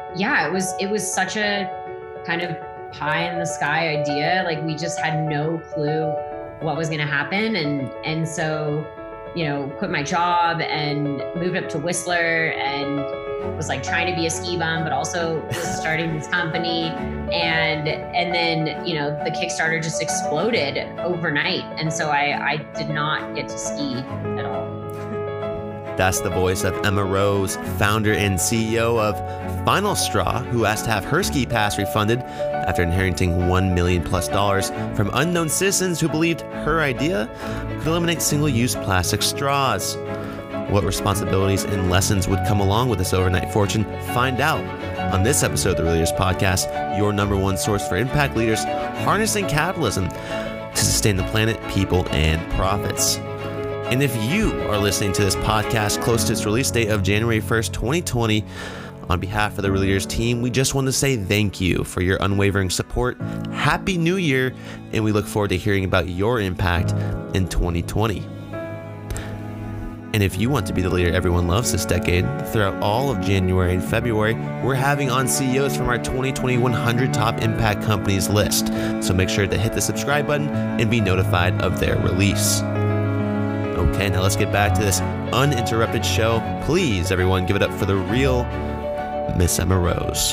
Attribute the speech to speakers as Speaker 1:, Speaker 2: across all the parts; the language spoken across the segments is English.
Speaker 1: yeah, it was such a kind of pie in the sky idea. Like we just had no clue what was going to happen. And so, quit my job and moved up to Whistler and was like trying to be a ski bum, but also was starting this company. And then, the Kickstarter just exploded overnight. And so I did not get to ski at all.
Speaker 2: That's the voice of Emma Rose, founder and CEO of Final Straw, who asked to have her ski pass refunded after inheriting $1 million+ from unknown citizens who believed her idea could eliminate single-use plastic straws. What responsibilities and lessons would come along with this overnight fortune? Find out on this episode of the Real Leaders Podcast, your number one source for impact leaders harnessing capitalism to sustain the planet, people, and profits. And if you are listening to this podcast close to its release date of January 1st, 2020, on behalf of the Real Leaders team, we just want to say thank you for your unwavering support. Happy New Year, and we look forward to hearing about your impact in 2020. And if you want to be the leader everyone loves this decade, throughout all of January and February, we're having on CEOs from our 2020 100 Top Impact Companies list. So make sure to hit the subscribe button and be notified of their release. Okay, now let's get back to this uninterrupted show. Please, everyone, give it up for the real Miss Emma Rose.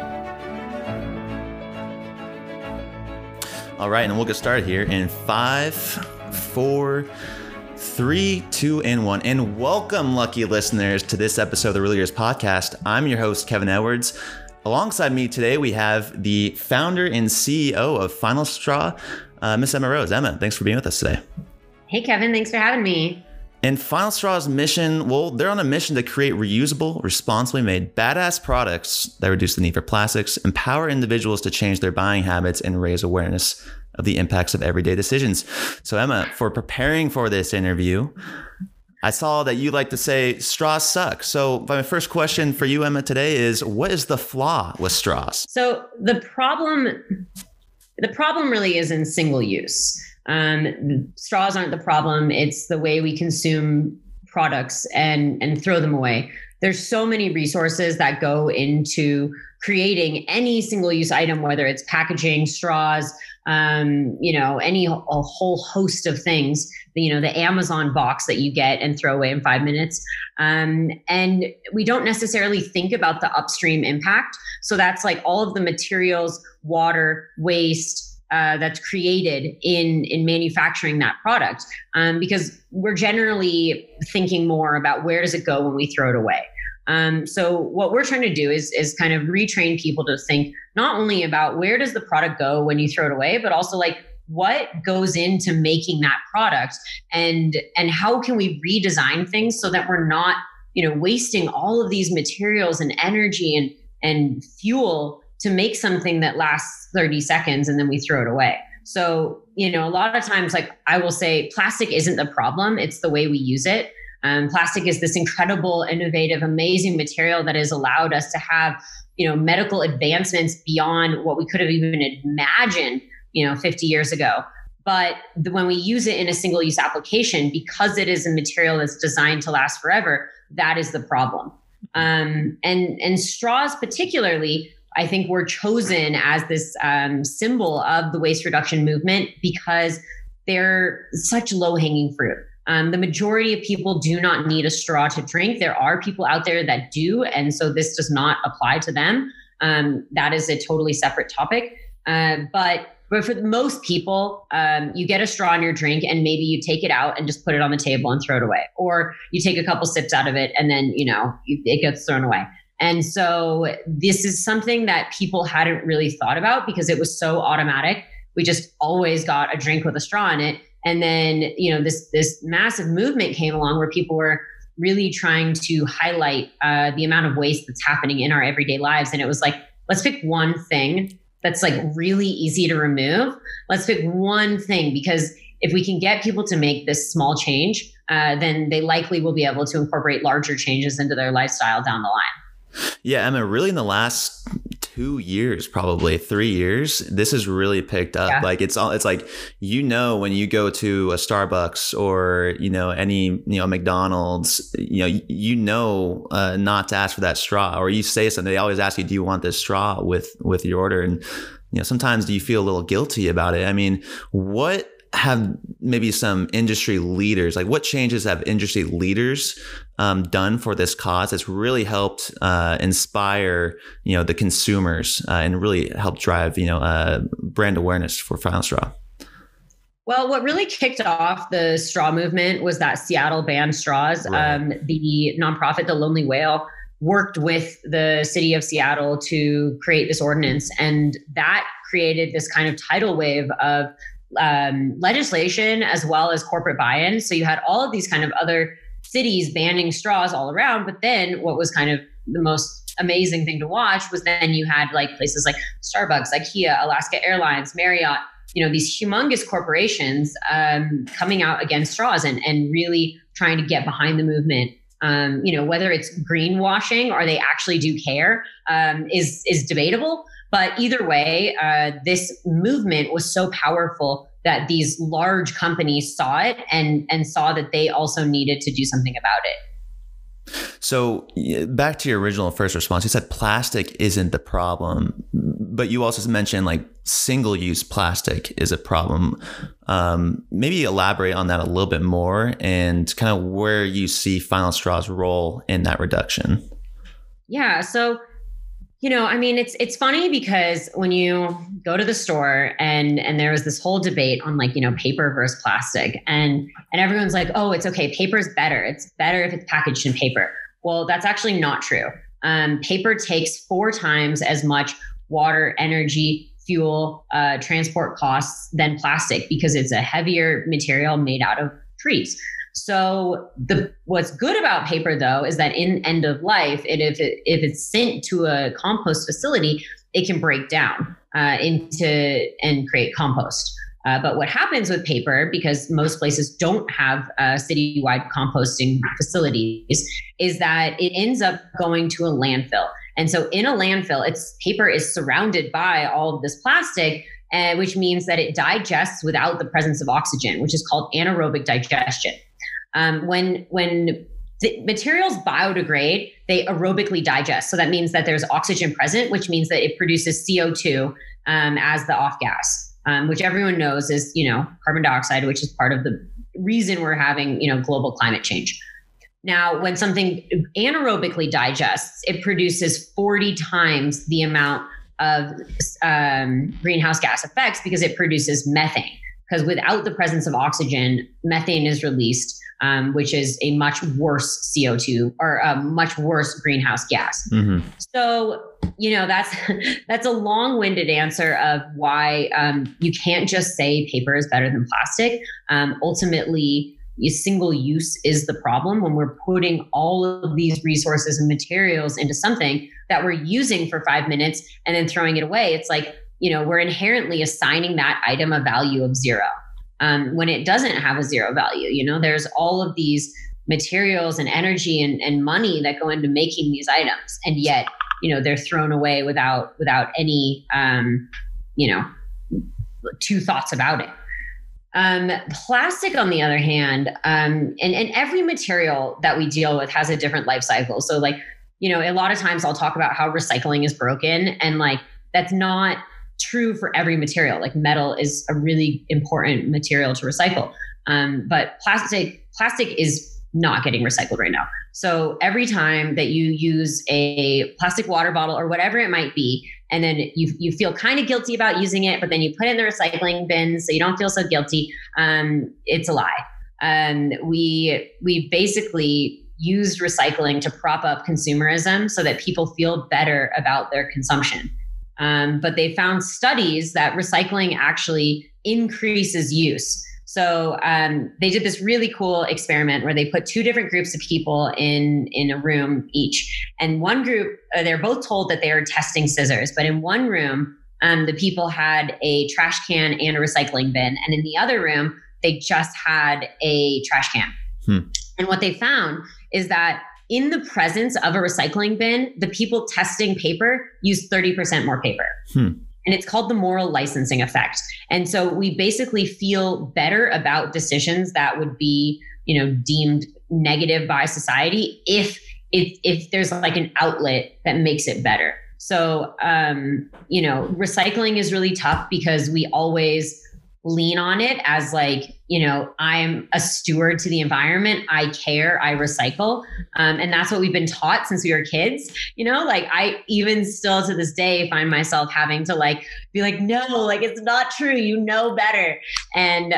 Speaker 2: All right, and we'll get started here in 5, 4, 3, 2, and 1. And welcome, lucky listeners, to this episode of the Real Leaders Podcast. I'm your host, Kevin Edwards. Alongside me today, we have the founder and CEO of Final Straw, Miss Emma Rose. Emma, thanks for being with us today.
Speaker 1: Hey, Kevin, thanks for having me.
Speaker 2: And Final Straw's mission, well, they're on a mission to create reusable, responsibly made, badass products that reduce the need for plastics, empower individuals to change their buying habits, and raise awareness of the impacts of everyday decisions. So, Emma, for preparing for this interview, I saw that you like to say straws suck. So my first question for you, Emma, today is, what is the flaw with straws?
Speaker 1: So the problem really is in single use. Straws aren't the problem. It's the way we consume products and throw them away. There's so many resources that go into creating any single use item, whether it's packaging, straws, a whole host of things, the Amazon box that you get and throw away in 5 minutes. And we don't necessarily think about the upstream impact. So that's like all of the materials, water, waste, that's created in manufacturing that product, because we're generally thinking more about where does it go when we throw it away. So what we're trying to do is kind of retrain people to think not only about where does the product go when you throw it away, but also like what goes into making that product and how can we redesign things so that we're not, wasting all of these materials and energy and fuel to make something that lasts 30 seconds and then we throw it away. So, a lot of times, like I will say, plastic isn't the problem. It's the way we use it. Plastic is this incredible, innovative, amazing material that has allowed us to have, medical advancements beyond what we could have even imagined, 50 years ago. But when we use it in a single use application, because it is a material that's designed to last forever, that is the problem. And straws particularly, I think, were chosen as this symbol of the waste reduction movement because they're such low-hanging fruit. The majority of people do not need a straw to drink. There are people out there that do, and so this does not apply to them. That is a totally separate topic. But for most people, you get a straw in your drink and maybe you take it out and just put it on the table and throw it away. Or you take a couple sips out of it and then, it gets thrown away. And so this is something that people hadn't really thought about because it was so automatic. We just always got a drink with a straw in it. And then, this massive movement came along where people were really trying to highlight the amount of waste that's happening in our everyday lives. And it was like, let's pick one thing that's like really easy to remove. Let's pick one thing, because if we can get people to make this small change, then they likely will be able to incorporate larger changes into their lifestyle down the line.
Speaker 2: Yeah, Emma, really in the last 2 years, probably 3 years, this has really picked up.
Speaker 1: Yeah.
Speaker 2: Like it's like, when you go to a Starbucks or, any, McDonald's, not to ask for that straw, or you say something, they always ask you, do you want this straw with your order? And, sometimes do you feel a little guilty about it? I mean, what have maybe some industry leaders, like what changes have industry leaders done for this cause that's really helped inspire, the consumers and really help drive, brand awareness for Final Straw?
Speaker 1: Well, what really kicked off the straw movement was that Seattle banned straws. Right. The nonprofit, The Lonely Whale, worked with the city of Seattle to create this ordinance. And that created this kind of tidal wave of legislation as well as corporate buy-in. So you had all of these kind of other cities banning straws all around. But then what was kind of the most amazing thing to watch was then you had like places like Starbucks, IKEA, Alaska Airlines, Marriott, these humongous corporations coming out against straws and really trying to get behind the movement. Whether it's greenwashing or they actually do care is debatable. But either way, this movement was so powerful that these large companies saw it and saw that they also needed to do something about it.
Speaker 2: So back to your original first response, you said plastic isn't the problem, but you also mentioned like single-use plastic is a problem. Maybe elaborate on that a little bit more and kind of where you see Final Straw's role in that reduction.
Speaker 1: Yeah. So, it's funny because when you go to the store and there was this whole debate on paper versus plastic and everyone's like, oh, it's okay. Paper's better. It's better if it's packaged in paper. Well, that's actually not true. Paper takes 4 times as much water, energy, fuel, transport costs than plastic because it's a heavier material made out of trees. So what's good about paper, though, is that in end of life, if it's sent to a compost facility, it can break down and create compost. But what happens with paper, because most places don't have citywide composting facilities, is that it ends up going to a landfill. And so in a landfill, paper is surrounded by all of this plastic, which means that it digests without the presence of oxygen, which is called anaerobic digestion. When the materials biodegrade, they aerobically digest. So that means that there's oxygen present, which means that it produces CO2 as the off gas, which everyone knows is, carbon dioxide, which is part of the reason we're having, global climate change. Now, when something anaerobically digests, it produces 40 times the amount of greenhouse gas effects because it produces methane. Because without the presence of oxygen, methane is released, which is a much worse CO2 or a much worse greenhouse gas. Mm-hmm. So, that's a long-winded answer of why you can't just say paper is better than plastic. Ultimately, single use is the problem when we're putting all of these resources and materials into something that we're using for 5 minutes and then throwing it away. It's like, we're inherently assigning that item a value of 0 when it doesn't have a 0 value. There's all of these materials and energy and money that go into making these items. And yet, they're thrown away without any, two thoughts about it. Plastic, on the other hand, and every material that we deal with has a different life cycle. So a lot of times I'll talk about how recycling is broken and that's not true for every material. Like metal is a really important material to recycle. But plastic is not getting recycled right now. So every time that you use a plastic water bottle or whatever it might be, and then you feel kind of guilty about using it, but then you put it in the recycling bin so you don't feel so guilty, it's a lie. We basically used recycling to prop up consumerism so that people feel better about their consumption. But they found studies that recycling actually increases use. So they did this really cool experiment where they put 2 different groups of people in a room each. And one group, they're both told that they are testing scissors. But in one room, the people had a trash can and a recycling bin. And in the other room, they just had a trash can. And what they found is that in the presence of a recycling bin, the people testing paper use 30% more paper. And it's called the moral licensing effect. And so we basically feel better about decisions that would be, deemed negative by society if there's like an outlet that makes it better. So, recycling is really tough because we always lean on it as like, I'm a steward to the environment. I care, I recycle. And that's what we've been taught since we were kids. Like I even still to this day find myself having to like, be like, no, like it's not true. Better. And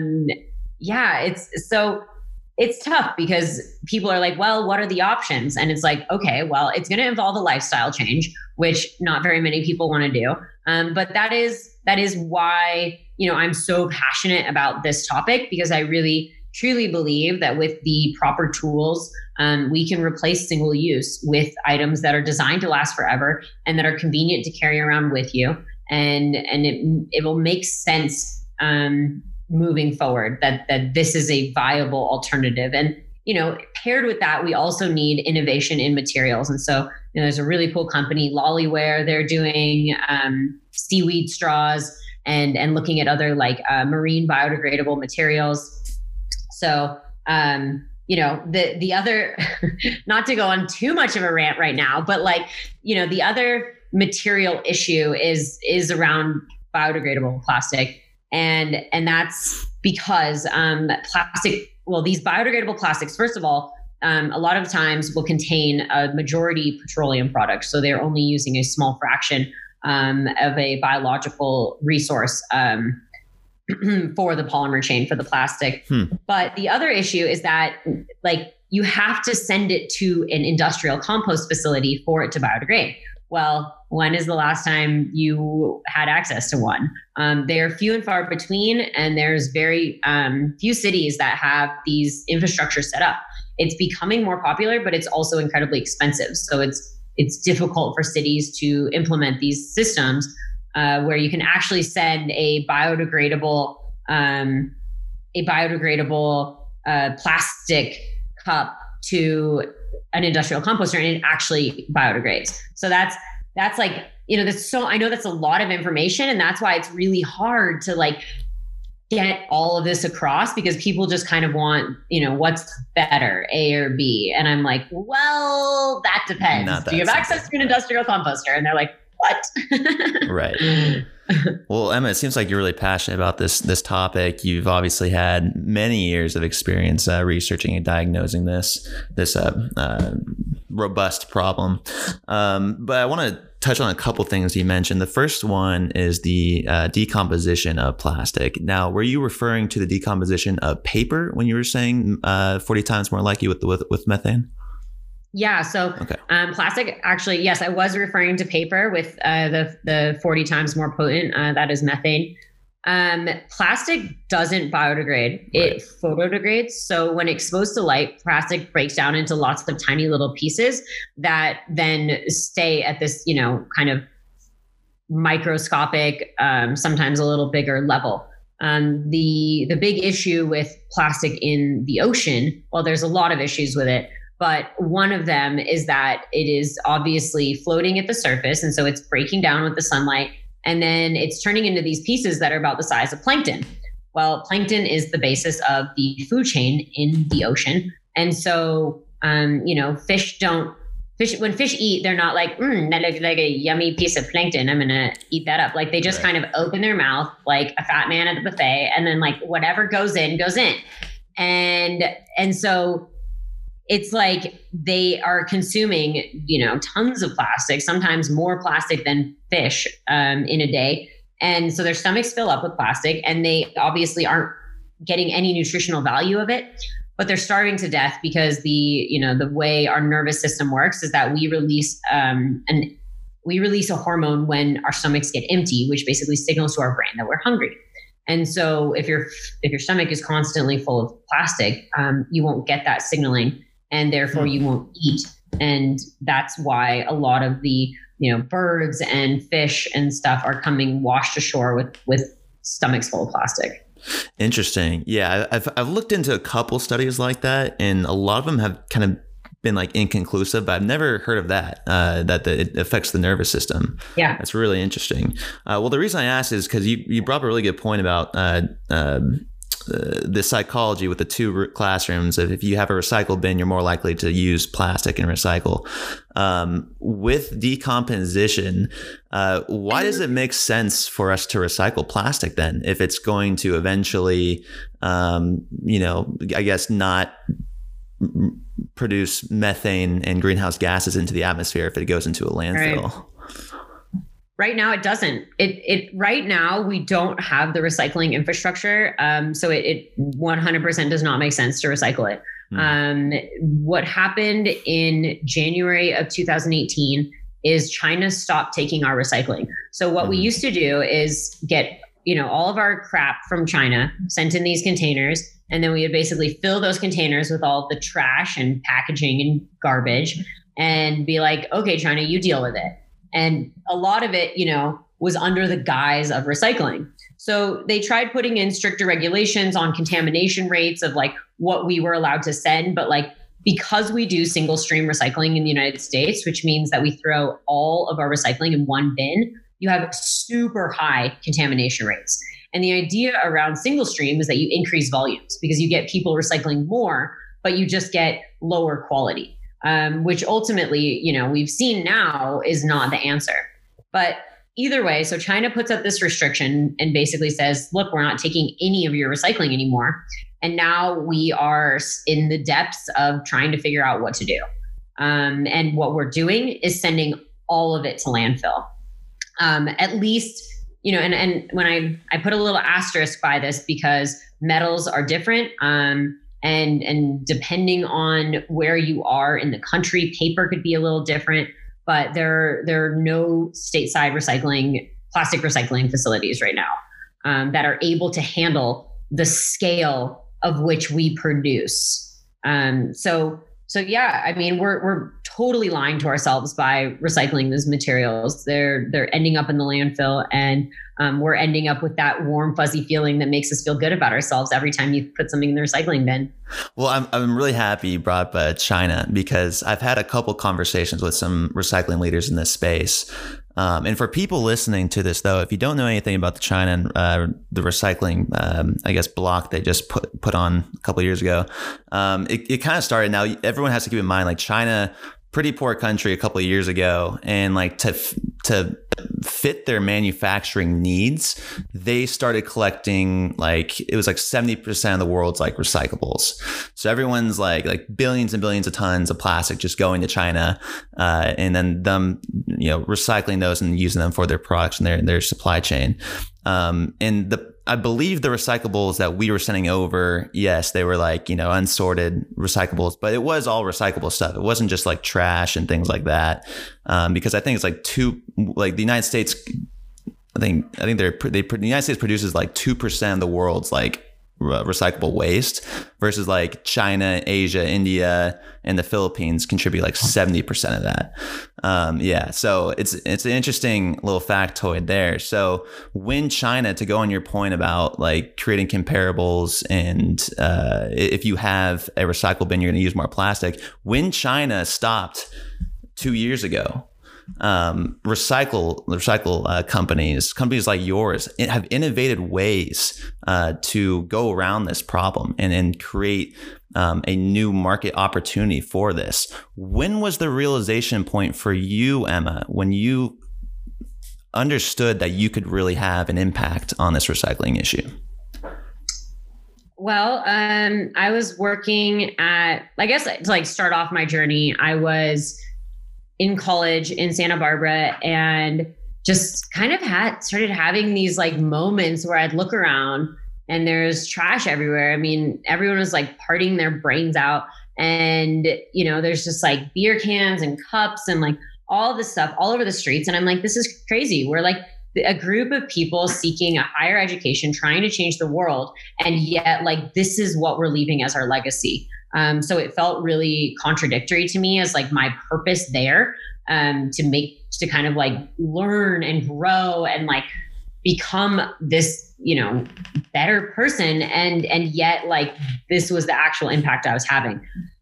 Speaker 1: it's tough because people are like, well, what are the options? And it's like, okay, well, it's going to involve a lifestyle change, which not very many people want to do. But that is why, I'm so passionate about this topic, because I really truly believe that with the proper tools, we can replace single use with items that are designed to last forever and that are convenient to carry around with you. And it will make sense moving forward that this is a viable alternative. And, paired with that, we also need innovation in materials. And so, there's a really cool company, Lollyware. They're doing seaweed straws and looking at other like marine biodegradable materials. So, the other, not to go on too much of a rant right now, but like, the other material issue is around biodegradable plastic. And that's because these biodegradable plastics, first of all, a lot of times will contain a majority petroleum product. So they're only using a small fraction of a biological resource for the polymer chain for the plastic. But the other issue is that like you have to send it to an industrial compost facility for it to biodegrade. Well, when is the last time you had access to one? They're few and far between, and there's very few cities that have these infrastructure set up. It's becoming more popular, but it's also incredibly expensive. So it's difficult for cities to implement these systems where you can actually send a biodegradable plastic cup to an industrial composter and it actually biodegrades. So that's like, I know that's a lot of information, and that's why it's really hard to like get all of this across, because people just kind of want, what's better, A or B? And I'm like, well, that depends. Do you have access to an industrial composter? And they're like, what?
Speaker 2: Right. Well, Emma, it seems like you're really passionate about this topic. You've obviously had many years of experience researching and diagnosing this robust problem. But I want to touch on a couple things you mentioned. The first one is the decomposition of plastic. Now, were you referring to the decomposition of paper when you were saying 40 times more likely with methane?
Speaker 1: Yeah. So plastic, actually, yes, I was referring to paper with the 40 times more potent. That is methane. Plastic doesn't biodegrade. Right. It photodegrades. So when exposed to light, plastic breaks down into lots of tiny little pieces that then stay at this, kind of microscopic, sometimes a little bigger level. The big issue with plastic in the ocean, well, there's a lot of issues with it, but one of them is that it is obviously floating at the surface. And so it's breaking down with the sunlight. And then it's turning into these pieces that are about the size of plankton. Well, plankton is the basis of the food chain in the ocean. And so, when fish eat, they're not like, that looks like a yummy piece of plankton. I'm going to eat that up. Like they just kind of open their mouth like a fat man at the buffet. And then like whatever goes in, goes in. And so it's like they are consuming, tons of plastic, sometimes more plastic than fish in a day. And so their stomachs fill up with plastic, and they obviously aren't getting any nutritional value of it, but they're starving to death because the way our nervous system works is that we release a hormone when our stomachs get empty, which basically signals to our brain that we're hungry. And so if your stomach is constantly full of plastic, you won't get that signaling, and therefore you won't eat. And that's why a lot of the, birds and fish and stuff are coming washed ashore with stomachs full of plastic.
Speaker 2: Interesting. Yeah. I've looked into a couple studies like that, and a lot of them have kind of been like inconclusive, but I've never heard of that, it affects the nervous system.
Speaker 1: Yeah.
Speaker 2: That's really interesting. Well, the reason I asked is because you brought up a really good point about the psychology with the two classrooms. If you have a recycle bin, you're more likely to use plastic and recycle. With decomposition, why does it make sense for us to recycle plastic then, if it's going to eventually, I guess not produce methane and greenhouse gases into the atmosphere if it goes into a landfill?
Speaker 1: Right now, it doesn't. Right now, we don't have the recycling infrastructure. So it 100% does not make sense to recycle it. What happened in January of 2018 is China stopped taking our recycling. So what we used to do is get, all of our crap from China sent in these containers. And then we would basically fill those containers with all of the trash and packaging and garbage and be like, okay, China, you deal with it. And a lot of it, was under the guise of recycling. So they tried putting in stricter regulations on contamination rates of like what we were allowed to send. But like, because we do single stream recycling in the United States, which means that we throw all of our recycling in one bin, you have super high contamination rates. And the idea around single stream is that you increase volumes because you get people recycling more, but you just get lower quality. Which ultimately, we've seen now is not the answer. But either way, so China puts up this restriction and basically says, look, we're not taking any of your recycling anymore. And now we are in the depths of trying to figure out what to do. And what we're doing is sending all of it to landfill. At least, and when I put a little asterisk by this because metals are different. And depending on where you are in the country, paper could be a little different, but there are no stateside plastic recycling facilities right now that are able to handle the scale of which we produce. So yeah, I mean, we're totally lying to ourselves by recycling these materials. They're ending up in the landfill, and we're ending up with that warm, fuzzy feeling that makes us feel good about ourselves every time you put something in the recycling bin.
Speaker 2: Well, I'm really happy you brought up China, because I've had a couple conversations with some recycling leaders in this space. And for people listening to this, though, if you don't know anything about the China and the recycling, block they just put on a couple of years ago, it kind of started. Now, everyone has to keep in mind, like, China, pretty poor country a couple of years ago, and like to fit their manufacturing needs, they started collecting, like, it was like 70% of the world's like recyclables. So everyone's like billions and billions of tons of plastic just going to China, and then them, recycling those and using them for their products and their supply chain. I believe the recyclables that we were sending over, yes, they were like, unsorted recyclables, but it was all recyclable stuff. It wasn't just like trash and things like that. Because I think it's like the United States, I think the United States produces like 2% of the world's like recyclable waste, versus like China, Asia, India, and the Philippines contribute like 70% of that. So it's an interesting little factoid there. So when China, to go on your point about like creating comparables, and if you have a recycle bin, you're going to use more plastic. When China stopped 2 years ago, recycle companies like yours have innovated ways to go around this problem and create a new market opportunity for this. When was the realization point for you, Emma, when you understood that you could really have an impact on this recycling issue?
Speaker 1: Well, I was working at, I guess, to like start off my journey, I was in college in Santa Barbara, and just kind of started having these like moments where I'd look around and there's trash everywhere. I mean, everyone was like partying their brains out, and there's just like beer cans and cups and like all this stuff all over the streets. And I'm like, this is crazy. We're like a group of people seeking a higher education, trying to change the world. And yet like, this is what we're leaving as our legacy. So it felt really contradictory to me as like my purpose there, to kind of like learn and grow and like become this, better person. And yet like, this was the actual impact I was having.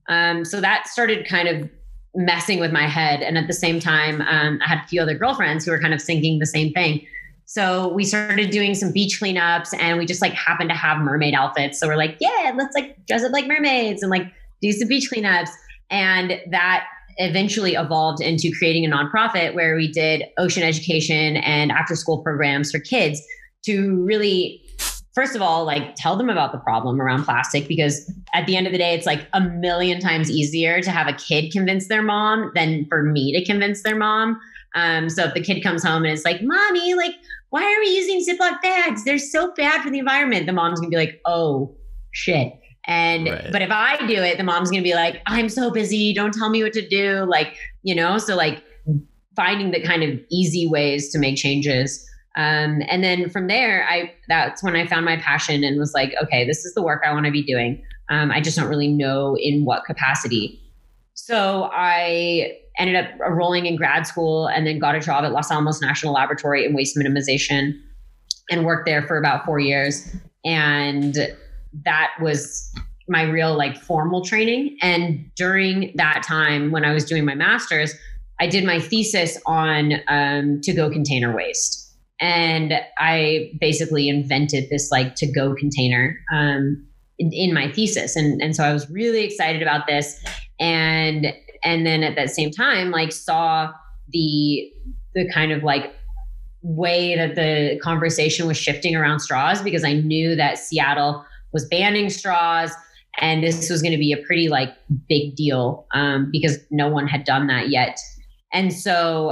Speaker 1: So that started kind of messing with my head. And at the same time, I had a few other girlfriends who were kind of thinking the same thing. So we started doing some beach cleanups, and we just like happened to have mermaid outfits. So we're like, yeah, let's like dress up like mermaids and like do some beach cleanups. And that eventually evolved into creating a nonprofit where we did ocean education and after school programs for kids to really, first of all, like tell them about the problem around plastic, because at the end of the day, it's like a million times easier to have a kid convince their mom than for me to convince their mom. So if the kid comes home and it's like, mommy, like, why are we using Ziploc bags? They're so bad for the environment. The mom's gonna be like, oh shit. And, but if I do it, the mom's going to be like, I'm so busy. Don't tell me what to do. Like, you know, so like finding the kind of easy ways to make changes. And then from there, that's when I found my passion and was like, okay, this is the work I want to be doing. I just don't really know in what capacity. So I ended up enrolling in grad school and then got a job at Los Alamos National Laboratory in waste minimization and worked there for about 4 years. And that was my real like formal training. And during that time, when I was doing my master's, I did my thesis on to-go container waste. And I basically invented this like to-go container in my thesis. And so I was really excited about this. And then at that same time, like saw the kind of like way that the conversation was shifting around straws, because I knew that Seattle was banning straws. And this was going to be a pretty like big deal because no one had done that yet. And so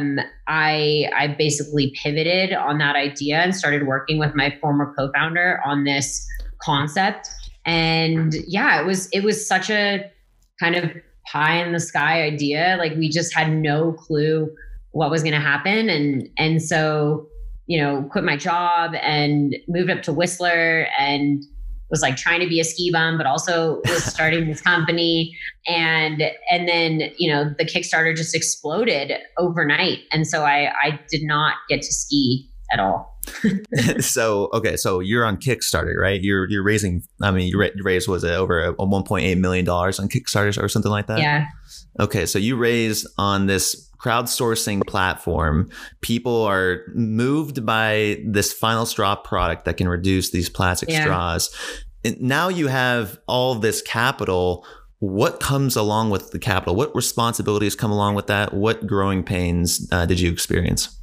Speaker 1: I basically pivoted on that idea and started working with my former co-founder on this concept. And yeah, it was such a kind of pie in the sky idea. Like we just had no clue what was going to happen. And so, you know, quit my job and moved up to Whistler and was like trying to be a ski bum, but also was starting this company. And then, you know, the Kickstarter just exploded overnight. And so I did not get to ski at all.
Speaker 2: So you're on Kickstarter, right? You're raising, I mean, you raised, was it over $1.8 million on Kickstarter or something like that?
Speaker 1: Yeah.
Speaker 2: Okay. So you raise on this crowdsourcing platform. People are moved by this Final Straw product that can reduce these plastic straws. And now you have all of this capital. What comes along with the capital? What responsibilities come along with that? What growing pains did you experience?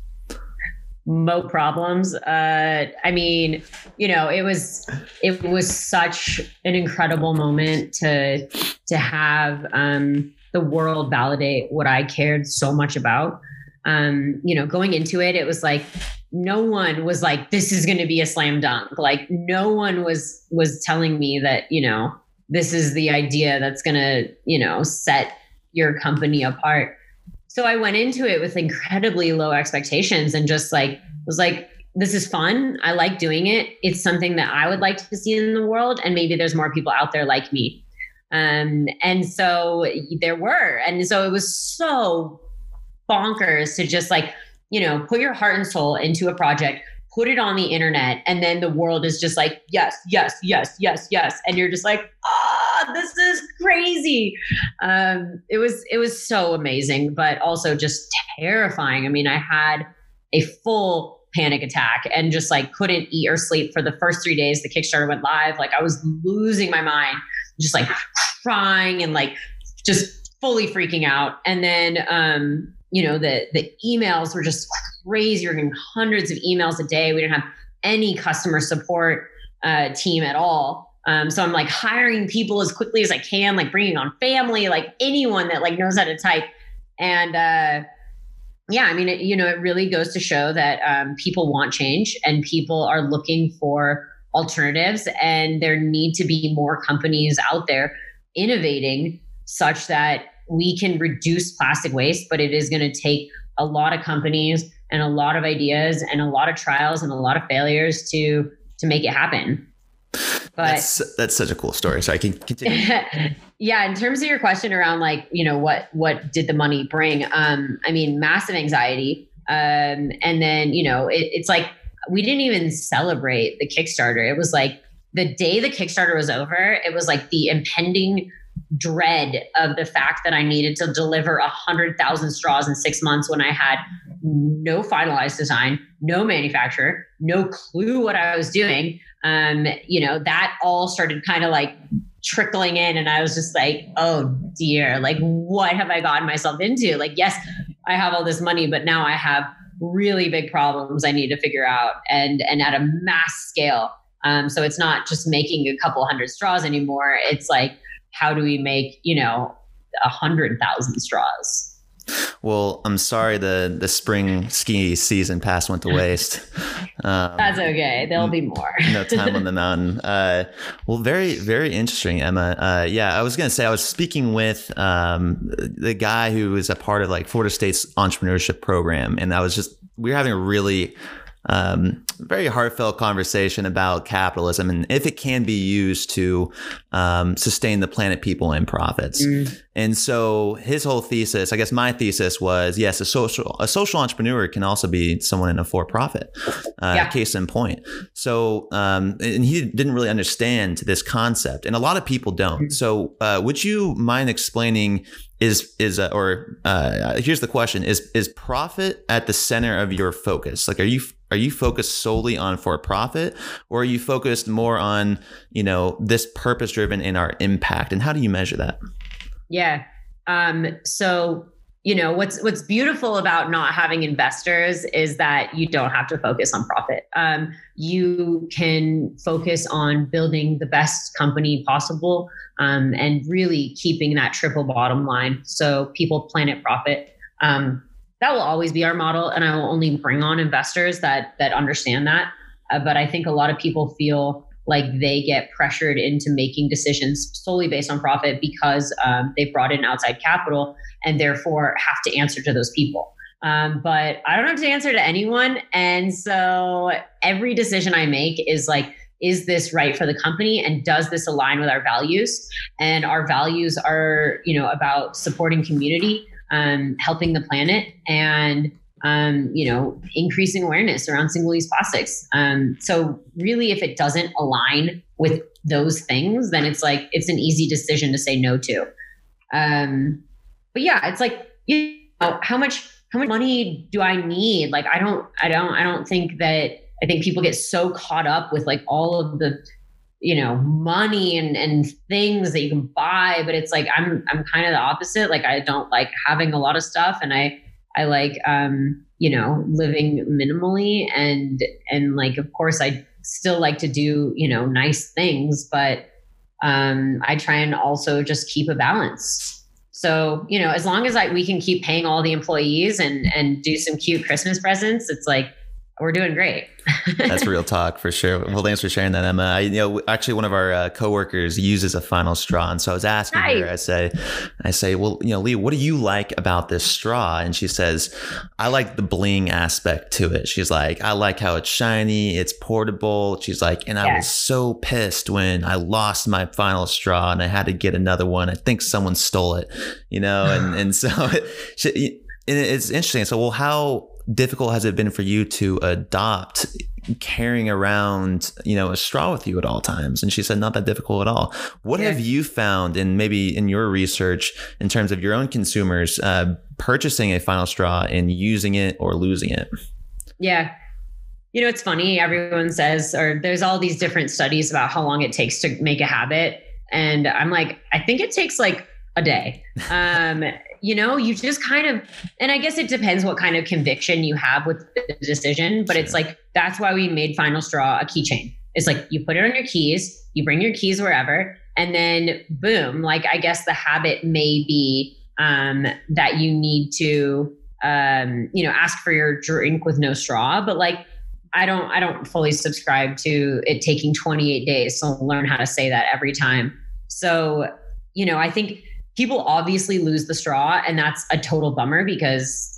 Speaker 1: Mo problems. I mean, you know, it was such an incredible moment to have the world validate what I cared so much about. You know, going into it, it was like no one was like, this is going to be a slam dunk. Like no one was telling me that, you know, this is the idea that's going to, you know, set your company apart. So I went into it with incredibly low expectations and just like, was like, this is fun. I like doing it. It's something that I would like to see in the world. And maybe there's more people out there like me. And so there were, and so it was so bonkers to just like, you know, put your heart and soul into a project, put it on the internet. And then the world is just like, yes, yes, yes, yes, yes. And you're just like, this is crazy. It was so amazing, but also just terrifying. I mean, I had a full panic attack and just like couldn't eat or sleep for the first 3 days the Kickstarter went live. Like I was losing my mind, just like crying and like just fully freaking out. And then, you know, the emails were just crazy. You're getting hundreds of emails a day. We didn't have any customer support team at all. So I'm like hiring people as quickly as I can, like bringing on family, like anyone that like knows how to type. And yeah, I mean, it really goes to show that people want change and people are looking for alternatives, and there need to be more companies out there innovating such that we can reduce plastic waste, but it is going to take a lot of companies and a lot of ideas and a lot of trials and a lot of failures to make it happen. But
Speaker 2: that's such a cool story. So I can continue.
Speaker 1: Yeah. In terms of your question around like, you know, what did the money bring? I mean, massive anxiety. And then, you know, it's like, we didn't even celebrate the Kickstarter. It was like the day the Kickstarter was over, it was like the impending dread of the fact that I needed to deliver 100,000 straws in 6 months when I had no finalized design, no manufacturer, no clue what I was doing. That all started kind of like trickling in, and I was just like, oh dear, like what have I gotten myself into? Like, yes, I have all this money, but now I have really big problems I need to figure out, and at a mass scale. So it's not just making a couple hundred straws anymore. It's like, how do we make, 100,000 straws?
Speaker 2: Well, I'm sorry the spring ski season pass went to waste.
Speaker 1: That's okay. There'll be more.
Speaker 2: No time on the mountain. Well, very, very interesting, Emma. I was going to say, I was speaking with the guy who was a part of like Florida State's entrepreneurship program. And we were having a really very heartfelt conversation about capitalism and if it can be used to sustain the planet, people, and profits. And so his whole thesis, I guess my thesis was, yes, a social entrepreneur can also be someone in a for-profit, case in point. So, and he didn't really understand this concept, and a lot of people don't. So would you mind explaining, here's the question, is profit at the center of your focus? Like, are you focused solely on for-profit, or are you focused more on, this purpose-driven in our impact? And how do you measure that?
Speaker 1: Yeah. So, what's beautiful about not having investors is that you don't have to focus on profit. You can focus on building the best company possible, and really keeping that triple bottom line. So people, planet, profit. That will always be our model. And I will only bring on investors that understand that. But I think a lot of people feel like they get pressured into making decisions solely based on profit because they've brought in outside capital and therefore have to answer to those people. But I don't have to answer to anyone. And so every decision I make is like, is this right for the company? And does this align with our values? And our values are, about supporting community, helping the planet, and increasing awareness around single-use plastics. So really, if it doesn't align with those things, then it's like, it's an easy decision to say no to. But yeah, it's like, how much money do I need? Like, I don't think that, I think people get so caught up with like all of the, money and things that you can buy, but it's like, I'm kind of the opposite. Like, I don't like having a lot of stuff, and I like, living minimally, and like, of course I still like to do, nice things, but, I try and also just keep a balance. So, as long as we can keep paying all the employees and do some cute Christmas presents, it's like, we're doing great.
Speaker 2: That's real talk for sure. Well, thanks for sharing that, Emma. Actually, one of our coworkers uses a final straw, and so I was asking her. I say, well, Leah, what do you like about this straw? And she says, I like the bling aspect to it. She's like, I like how it's shiny, it's portable. She's like, and I was so pissed when I lost my final straw and I had to get another one. I think someone stole it, and so it's interesting. So, well, how difficult has it been for you to adopt carrying around, a straw with you at all times? And she said, not that difficult at all. What have you found in maybe in your research in terms of your own consumers purchasing a final straw and using it or losing it?
Speaker 1: Yeah. It's funny. Everyone says, or there's all these different studies about how long it takes to make a habit. And I'm like, I think it takes like a day. You just kind of, and I guess it depends what kind of conviction you have with the decision, but it's like, that's why we made Final Straw a keychain. It's like, you put it on your keys, you bring your keys wherever, and then boom, like, I guess the habit may be that you need to, ask for your drink with no straw, but like, I don't fully subscribe to it taking 28 days to learn how to say that every time. So, I think people obviously lose the straw, and that's a total bummer because,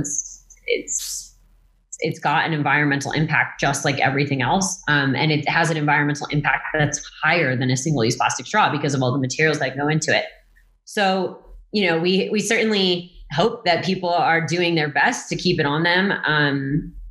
Speaker 1: it's got an environmental impact just like everything else. And it has an environmental impact that's higher than a single-use plastic straw because of all the materials that go into it. So, we certainly hope that people are doing their best to keep it on them,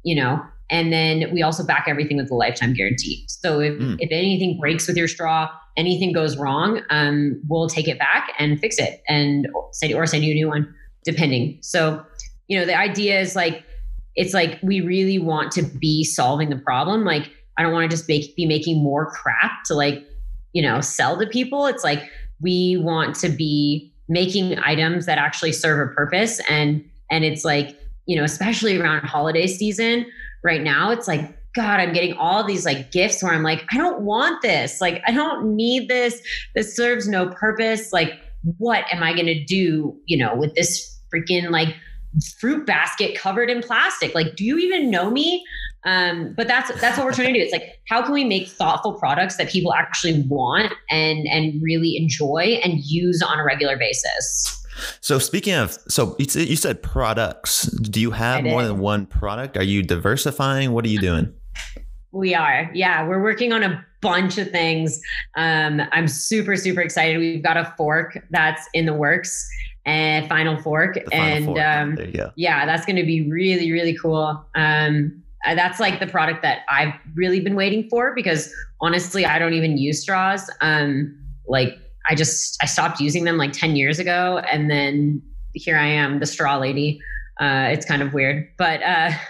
Speaker 1: and then we also back everything with a lifetime guarantee. So if anything breaks with your straw anything goes wrong, we'll take it back and fix it and send you a new one, depending. So, the idea is like, it's like we really want to be solving the problem. Like, I don't want to just be making more crap to like, sell to people. It's like we want to be making items that actually serve a purpose. And it's like, especially around holiday season right now, it's like, God, I'm getting all these like gifts where I'm like, I don't want this. Like, I don't need this. This serves no purpose. Like, what am I going to do, with this freaking like fruit basket covered in plastic? Like, do you even know me? But that's what we're trying to do. It's like, how can we make thoughtful products that people actually want and really enjoy and use on a regular basis?
Speaker 2: So speaking of, you said products. Do you have more than one product? Are you diversifying? What are you doing?
Speaker 1: We are. Yeah. We're working on a bunch of things. I'm super, super excited. We've got a fork that's in the works, and Final Fork.
Speaker 2: There you go.
Speaker 1: Yeah, that's going to be really, really cool. That's like the product that I've really been waiting for, because honestly, I don't even use straws. I stopped using them like 10 years ago. And then here I am, the straw lady. It's kind of weird, but,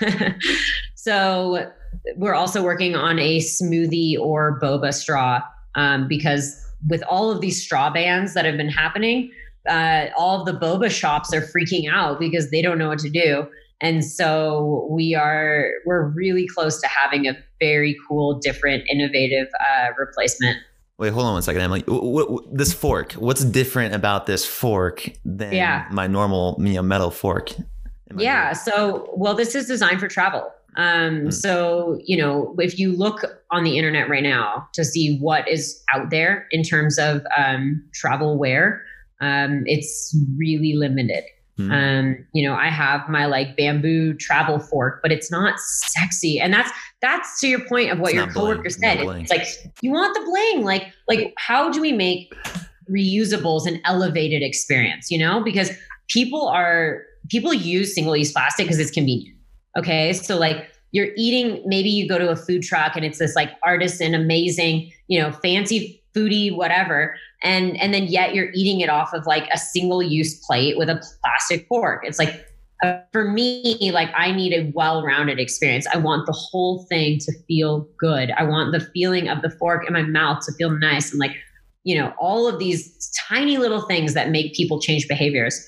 Speaker 1: so we're also working on a smoothie or boba straw, because with all of these straw bans that have been happening, all of the boba shops are freaking out because they don't know what to do. And so we're really close to having a very cool, different, innovative, replacement.
Speaker 2: Wait, hold on one second. I'm like, this fork, what's different about this fork than my normal, metal fork?
Speaker 1: So, this is designed for travel. So, if you look on the internet right now to see what is out there in terms of travel wear, it's really limited. I have my like bamboo travel fork, but it's not sexy. And that's to your point of what your coworker said. It's like, you want the bling, like how do we make reusables an elevated experience, because people use single-use plastic because it's convenient. Okay. So like you're eating, maybe you go to a food truck and it's this like artisan, amazing, fancy foodie, whatever. And then yet you're eating it off of like a single use plate with a plastic fork. It's like, for me, like I need a well-rounded experience. I want the whole thing to feel good. I want the feeling of the fork in my mouth to feel nice. And like, all of these tiny little things that make people change behaviors.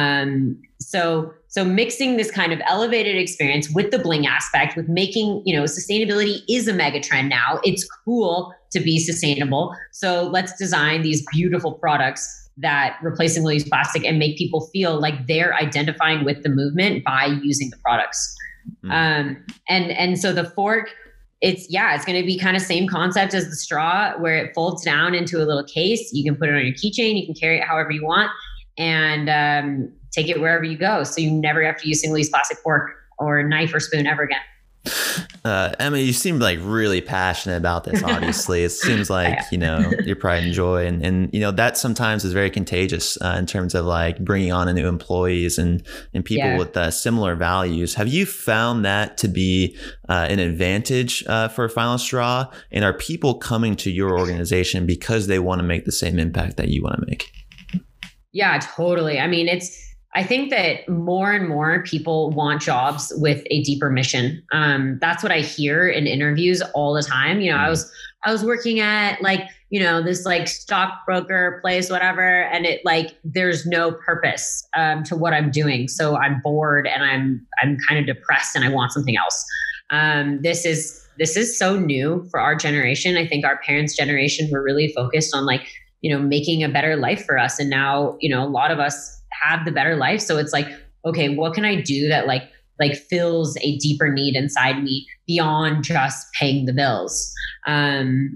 Speaker 1: So mixing this kind of elevated experience with the bling aspect, with making, sustainability is a mega trend now. It's cool to be sustainable. So let's design these beautiful products that replace single-use plastic and make people feel like they're identifying with the movement by using the products. And so the fork, it's going to be kind of same concept as the straw, where it folds down into a little case. You can put it on your keychain. You can carry it however you want, and take it wherever you go. So you never have to use single-use plastic fork or knife or spoon ever again.
Speaker 2: Emma, you seem like really passionate about this. Obviously, it seems like, your pride and joy, and that sometimes is very contagious in terms of like bringing on new employees and people with similar values. Have you found that to be an advantage for Final Straw? And are people coming to your organization because they want to make the same impact that you want to make?
Speaker 1: Yeah, totally. I mean, I think that more and more people want jobs with a deeper mission. That's what I hear in interviews all the time. I was working at like, this like stockbroker place, whatever. And it like, there's no purpose to what I'm doing. So I'm bored and I'm kind of depressed and I want something else. This is so new for our generation. I think our parents' generation were really focused on like, making a better life for us. And now, a lot of us have the better life. So it's like, okay, what can I do that like fills a deeper need inside me beyond just paying the bills? And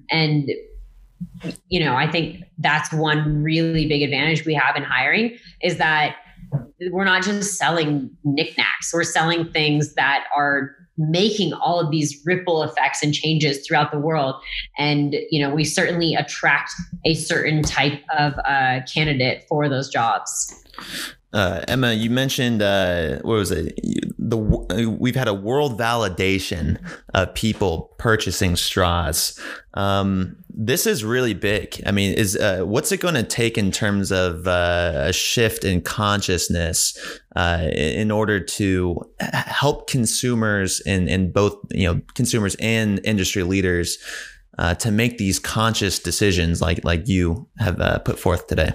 Speaker 1: I think that's one really big advantage we have in hiring, is that we're not just selling knickknacks. We're selling things that are making all of these ripple effects and changes throughout the world. And, we certainly attract a certain type of candidate for those jobs.
Speaker 2: Emma, you mentioned, what was it? We've had a world validation of people purchasing straws. this is really big. I mean, what's it going to take in terms of a shift in consciousness in order to help consumers and both, consumers and industry leaders to make these conscious decisions like you have put forth today?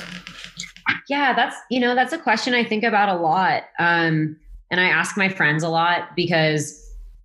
Speaker 1: Yeah, that's a question I think about a lot. And I ask my friends a lot because,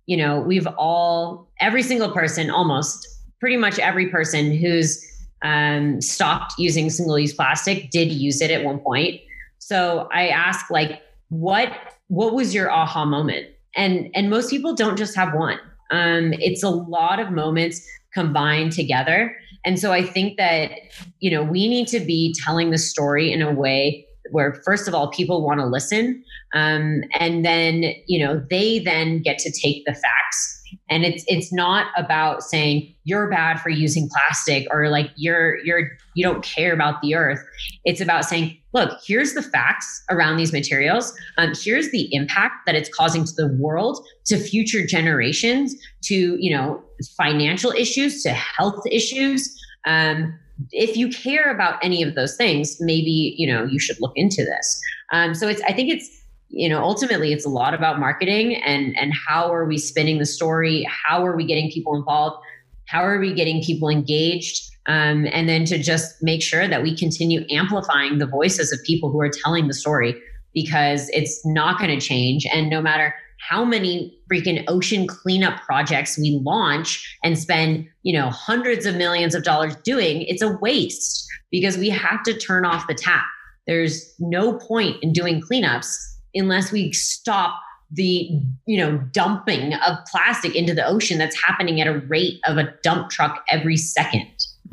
Speaker 1: every single person, almost pretty much every person who's stopped using single-use plastic did use it at one point. So I ask, what was your aha moment? And most people don't just have one. It's a lot of moments combined together. And so I think that, we need to be telling the story in a way where, first of all, people want to listen. And then, they then get to take the facts. And it's not about saying you're bad for using plastic or you don't care about the earth. It's about saying, look, here's the facts around these materials. Here's the impact that it's causing to the world, to future generations, to, financial issues, to health issues. If you care about any of those things, maybe, you should look into this. So I think it's, ultimately it's a lot about marketing and how are we spinning the story? How are we getting people involved? How are we getting people engaged? And then to just make sure that we continue amplifying the voices of people who are telling the story, because it's not going to change. And no matter how many freaking ocean cleanup projects we launch and spend, hundreds of millions of dollars doing, it's a waste because we have to turn off the tap. There's no point in doing cleanups unless we stop the, dumping of plastic into the ocean that's happening at a rate of a dump truck every second.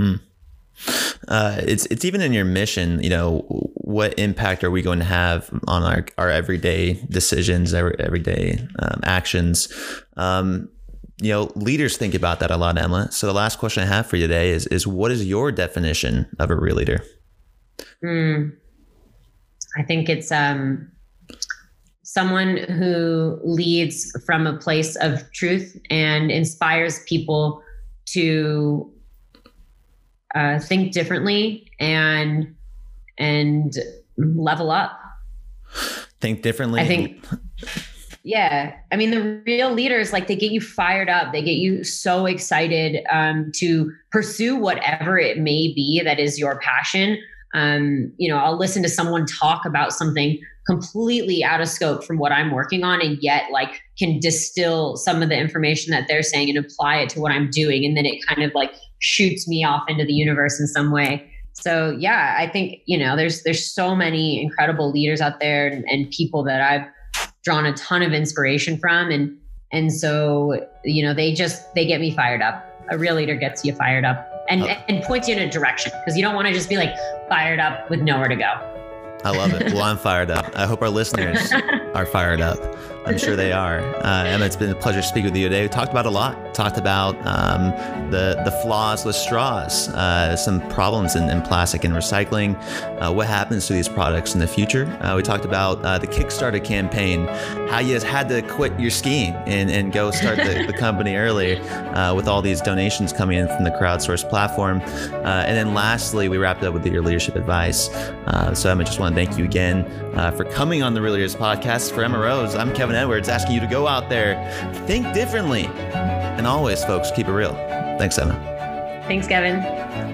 Speaker 2: It's even in your mission, what impact are we going to have on our everyday decisions, everyday actions? Leaders think about that a lot, Emma. So the last question I have for you today is what is your definition of a real leader?
Speaker 1: I think it's someone who leads from a place of truth and inspires people to think differently and level up.
Speaker 2: Think differently.
Speaker 1: I think, yeah. I mean, the real leaders, they get you fired up. They get you so excited to pursue whatever it may be that is your passion. I'll listen to someone talk about something completely out of scope from what I'm working on, and yet can distill some of the information that they're saying and apply it to what I'm doing. And then it kind of shoots me off into the universe in some way. So yeah, I think, there's so many incredible leaders out there and people that I've drawn a ton of inspiration from. And so, they get me fired up. A real leader gets you fired up and points you in a direction, because you don't want to just be fired up with nowhere to go.
Speaker 2: I love it. Well, I'm fired up. I hope our listeners are fired up. I'm sure they are. Emma, it's been a pleasure to speak with you today. We talked about a lot. Talked about the flaws with straws, some problems in plastic and recycling, what happens to these products in the future. We talked about the Kickstarter campaign, how you had to quit your skiing and go start the company early with all these donations coming in from the crowdsourced platform. And then lastly, we wrapped up with your leadership advice. So Emma, just want to thank you again for coming on the Real Leaders Podcast. For Emma Rose, I'm Kevin Edwards, asking you to go out there, think differently, and always, folks, keep it real. Thanks, Emma.
Speaker 1: Thanks, Kevin.